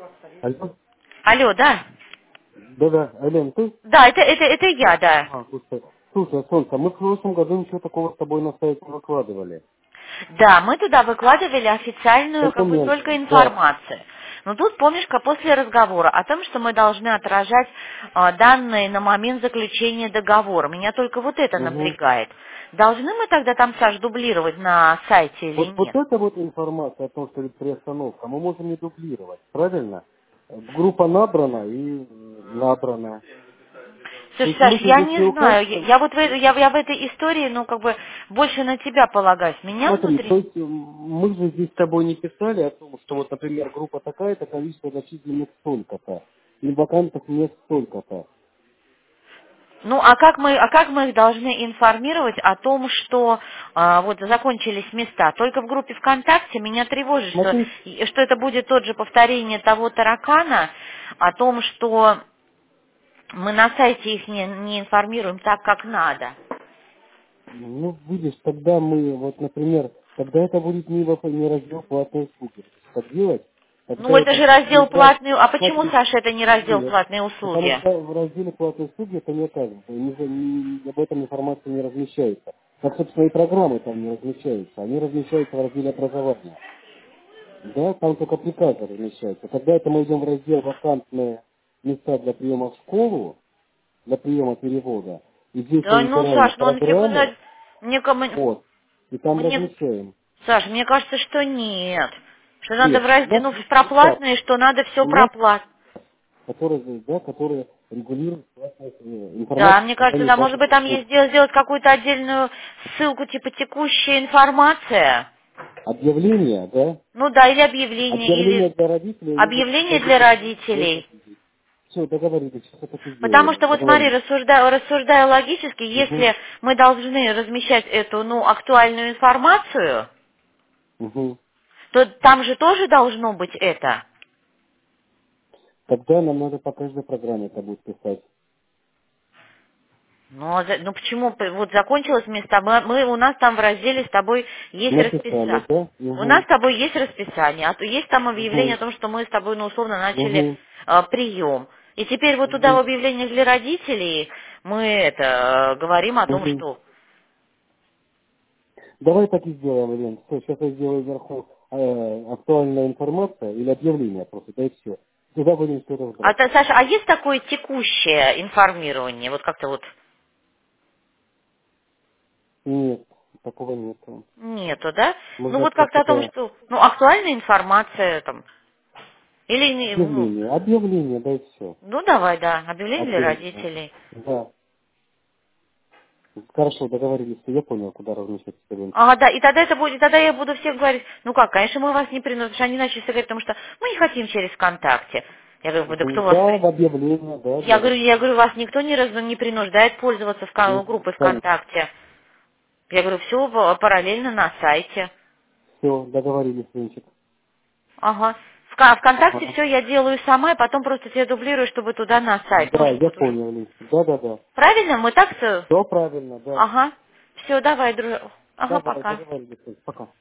Алло? Алло, да? Да-да, Ален, ты? Да, это я, да. Слушай, Солнце, мы в прошлом году ничего такого с тобой на сайте не выкладывали. Да, мы туда выкладывали официальную, как бы, только Документы, да. информацию. Но тут, помнишь-ка, после разговора о том, что мы должны отражать данные на момент заключения договора, меня только вот это Угу. напрягает. Должны мы тогда там, Саш, дублировать на сайте или Вот нет? эта вот информация о том, что это приостановка, мы можем не дублировать, правильно? Группа набрана и набрана. То Слушай, есть Саш, мы же я если не знаю, я, участвуем, я вот я в этой истории, ну, как бы, больше на тебя полагаюсь. Меня смотри, то внутри... есть мы же здесь с тобой не писали о том, что вот, например, группа такая-то, количество зачисленных столько-то, и вакантов нет столько-то. Ну, а как мы их должны информировать о том, что вот закончились места? Только в группе ВКонтакте меня тревожит, Смотри, что это будет тот же повторение того таракана, о том, что мы на сайте их не информируем так, как надо. ну, видишь, тогда мы, вот, например, тогда это будет не раздел платной услуги. Так делать, тогда Ну, это это же будет раздел лежать, платные... А почему, смотри, Саша, это не раздел нет, платные потому услуги? что в разделе платной услуги это не оказывается, об этом информация не размещается. Как, собственно, и программы там не размещаются, они размещаются в разделе образования. Да, там только приказы размещаются. Когда это мы идем в раздел вакантные места для приема в школу, для приема перевода, и здесь мы Да, ну, выбираем Саш, ну он тебе программы, куда... Мне, вот, и там мне, размещаем. Саш, мне кажется, что нет. Что надо Нет, в у разделе, нас ну, в есть приказ, проплатные, что надо все у нас, проплатно. который регулирует платную Да, информацию мне о кажется, создании да, может платных быть, там услуг. есть сделать какую-то отдельную ссылку, типа текущая информация. Объявление, да? Ну да, или объявление, Объявление или для родителей, я буду объявление сейчас для это родителей. объявить. Все, договорились, сейчас это все Потому сделаем, что, вот смотри, договорились. рассуждая логически, Угу, если мы должны размещать эту, ну, актуальную информацию, угу. то там же тоже должно быть это. Тогда нам надо по каждой программе это будет писать. Ну, ну почему? Вот закончилось место, у нас там в разделе с тобой есть Написали, расписание. да? У нас Угу, с тобой есть расписание, а то есть там объявление угу, о том, что мы с тобой, ну, условно, начали угу, прием. И теперь вот туда в угу, объявлениях для родителей мы это говорим о том, угу. что... Давай так и сделаем, Ирина. Все, сейчас я сделаю вверху актуальная информация или объявление просто, да и все. Туда будем все А, разбрать. Саша, а есть такое текущее информирование? Вот как-то вот Нет, такого нет. нету, да? Ну Можно вот как-то о том, просто что, ну, актуальная информация там, или, ну, объявление, да и все. ну давай, да, объявление для Объявление. родителей. Да. Хорошо, договорились. Я понял, куда размещать студентов. Ага, да, и тогда это будет, тогда я буду всем говорить, ну как, конечно, мы вас не принудим, потому что они начали говорить, потому что мы не хотим через ВКонтакте. Я говорю, да кто Мгм. вас... Да, в объявление, да, Я для говорю, вас никто не принуждает пользоваться группой Конечно. ВКонтакте. Я говорю, все параллельно на сайте. Все, договорились, Винчик. Ага. ВКонтакте Ага. все я делаю сама, и потом просто тебе дублирую, чтобы туда на сайт. Ну, Да, чтобы я вот уже... понял, Винчик. Да, да, да. Правильно? Мы так... Все правильно, да. Ага. Все, давай, дружок. Ага, Давай, пока. договорились. Пока.